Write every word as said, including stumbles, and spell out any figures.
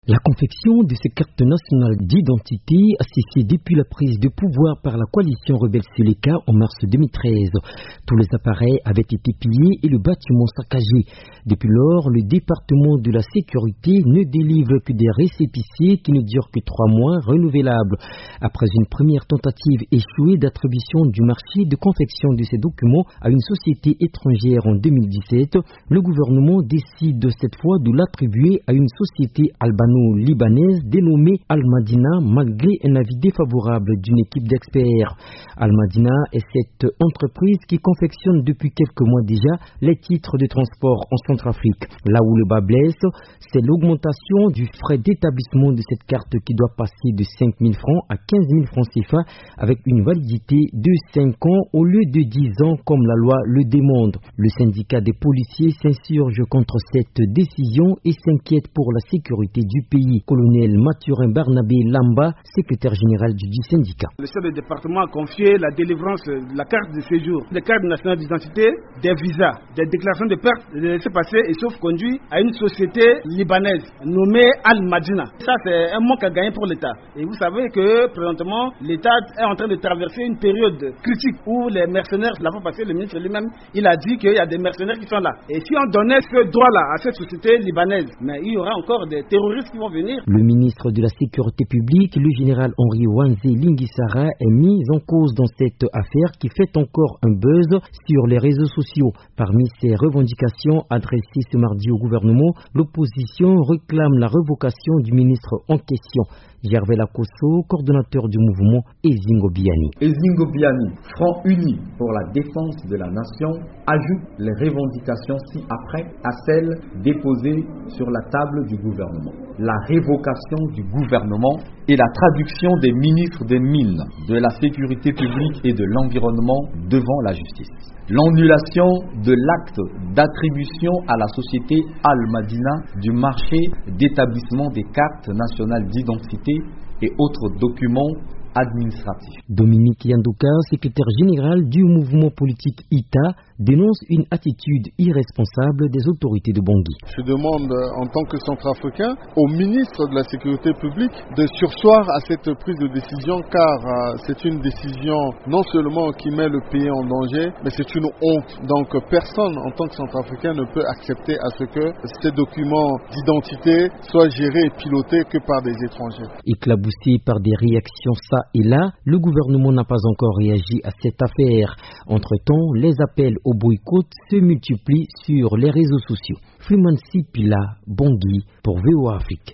La confection de ces cartes nationales d'identité a cessé depuis la prise de pouvoir par la coalition rebelle Seleka en mars deux mille treize. Tous les appareils avaient été pillés et le bâtiment saccagé. Depuis lors, le département de la sécurité ne délivre que des récépissés qui ne durent que trois mois renouvelables. Après une première tentative échouée d'attribution du marché de confection de ces documents à une société étrangère en deux mille dix-sept, le gouvernement décide cette fois de l'attribuer à une société albano-libanaise dénommée Al-Madina malgré un avis défavorable d'une équipe d'experts. Al-Madina est cette entreprise qui confectionne depuis quelques mois déjà les titres de transport en Centrafrique. Là où le bas blesse, c'est l'augmentation du frais d'établissement de cette carte qui doit passer de cinq mille francs à quinze mille francs C F A avec une validité de cinq ans au lieu de dix ans comme la loi le demande. Le syndicat des policiers s'insurge contre cette décision et s'inquiète pour la sécurité du pays. Colonel Mathurin Barnabé Lamba, secrétaire général du syndicat. Le chef de département a confié la délivrance de la carte de séjour, des cartes nationales d'identité, des visas, des déclarations de perte, de laissez-passer et sauf-conduit à une société libanaise nommée Al-Madina. Ça, c'est un manque à gagner pour l'État. Et vous savez que présentement, l'État est en train de traverser une période critique où les mercenaires, la fois passée, le ministre lui-même, il a dit qu'il y a des mercenaires qui sont là. Et si on donnait ce droit-là à cette société libanaise, mais il y aura encore des terroristes qui vont venir. Le ministre de la Sécurité publique, le général Henri Wanze Lingisara, est mis en cause dans cette affaire qui fait encore un buzz sur les réseaux sociaux. Parmi ses revendications adressées ce mardi au gouvernement, l'opposition réclame la révocation du ministre en question. Gervais Lakosso, coordonnateur du mouvement Ezingo Biani. Ezingo Biani, Front uni pour la défense de la nation, ajoute les revendications ci-après à celles déposées sur la table du gouvernement. La révocation du gouvernement et la traduction des ministres des Mines, de la Sécurité publique et de l'Environnement devant la justice. L'annulation de l'acte d'attribution à la société Al-Madina du marché d'établissement des cartes nationales d'identité et autres documents administratifs. Dominique Yandoka, secrétaire général du mouvement politique I T A, dénonce une attitude irresponsable des autorités de Bangui. Je demande en tant que centrafricain au ministre de la Sécurité publique de surseoir à cette prise de décision car euh, c'est une décision non seulement qui met le pays en danger, mais c'est une honte. Donc personne en tant que centrafricain ne peut accepter à ce que ces documents d'identité soient gérés et pilotés que par des étrangers. Éclaboussé par des réactions ça et là, le gouvernement n'a pas encore réagi à cette affaire. Entre-temps, les appels au boycott se multiplient sur les réseaux sociaux. Freeman Sipila, Bangui, pour V O A Afrique.